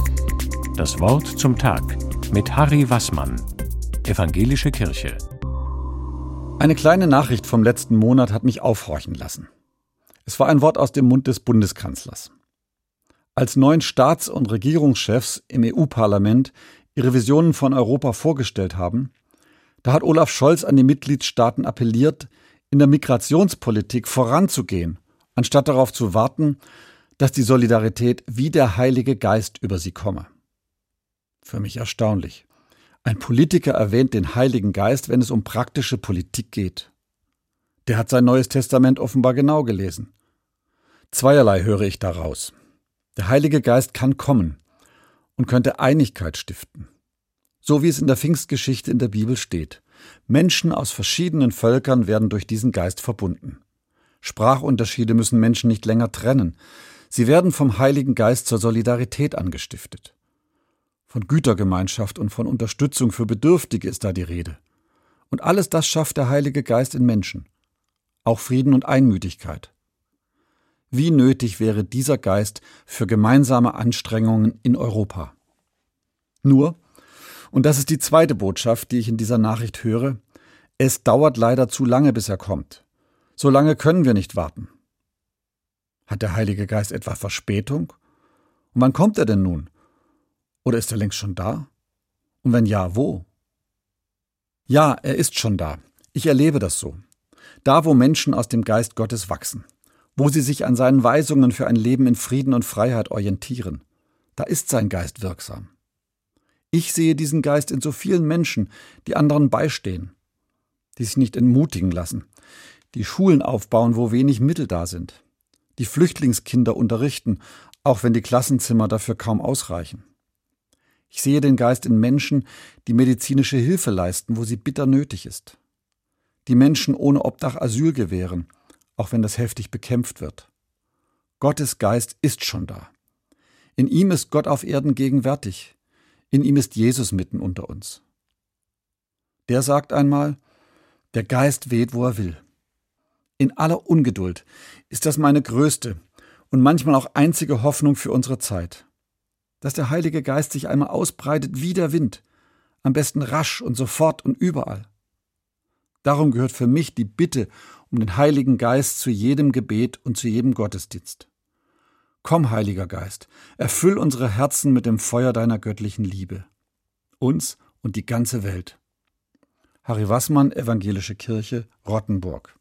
Das Wort zum Tag mit Harry Wassmann, Evangelische Kirche. Eine kleine Nachricht vom letzten Monat hat mich aufhorchen lassen. Es war ein Wort aus dem Mund des Bundeskanzlers. Als neuen Staats- und Regierungschefs im EU-Parlament ihre Visionen von Europa vorgestellt haben, da hat Olaf Scholz an die Mitgliedstaaten appelliert, in der Migrationspolitik voranzugehen, anstatt darauf zu warten, dass die Solidarität wie der Heilige Geist über sie komme. Für mich erstaunlich. Ein Politiker erwähnt den Heiligen Geist, wenn es um praktische Politik geht. Der hat sein Neues Testament offenbar genau gelesen. Zweierlei höre ich daraus. Der Heilige Geist kann kommen und könnte Einigkeit stiften. So wie es in der Pfingstgeschichte in der Bibel steht. Menschen aus verschiedenen Völkern werden durch diesen Geist verbunden. Sprachunterschiede müssen Menschen nicht länger trennen. Sie werden vom Heiligen Geist zur Solidarität angestiftet. Von Gütergemeinschaft und von Unterstützung für Bedürftige ist da die Rede. Und alles das schafft der Heilige Geist in Menschen. Auch Frieden und Einmütigkeit. Wie nötig wäre dieser Geist für gemeinsame Anstrengungen in Europa? Nur, und das ist die zweite Botschaft, die ich in dieser Nachricht höre, es dauert leider zu lange, bis er kommt. So lange können wir nicht warten. Hat der Heilige Geist etwa Verspätung? Und wann kommt er denn nun? Oder ist er längst schon da? Und wenn ja, wo? Ja, er ist schon da. Ich erlebe das so. Da, wo Menschen aus dem Geist Gottes wachsen. Wo sie sich an seinen Weisungen für ein Leben in Frieden und Freiheit orientieren. Da ist sein Geist wirksam. Ich sehe diesen Geist in so vielen Menschen, die anderen beistehen, die sich nicht entmutigen lassen, die Schulen aufbauen, wo wenig Mittel da sind, die Flüchtlingskinder unterrichten, auch wenn die Klassenzimmer dafür kaum ausreichen. Ich sehe den Geist in Menschen, die medizinische Hilfe leisten, wo sie bitter nötig ist, die Menschen ohne Obdach Asyl gewähren, auch wenn das heftig bekämpft wird. Gottes Geist ist schon da. In ihm ist Gott auf Erden gegenwärtig. In ihm ist Jesus mitten unter uns. Der sagt einmal, der Geist weht, wo er will. In aller Ungeduld ist das meine größte und manchmal auch einzige Hoffnung für unsere Zeit. Dass der Heilige Geist sich einmal ausbreitet wie der Wind, am besten rasch und sofort und überall. Darum gehört für mich die Bitte um den Heiligen Geist zu jedem Gebet und zu jedem Gottesdienst. Komm, Heiliger Geist, erfüll unsere Herzen mit dem Feuer deiner göttlichen Liebe. Uns und die ganze Welt. Harry Wassmann, Evangelische Kirche, Rottenburg.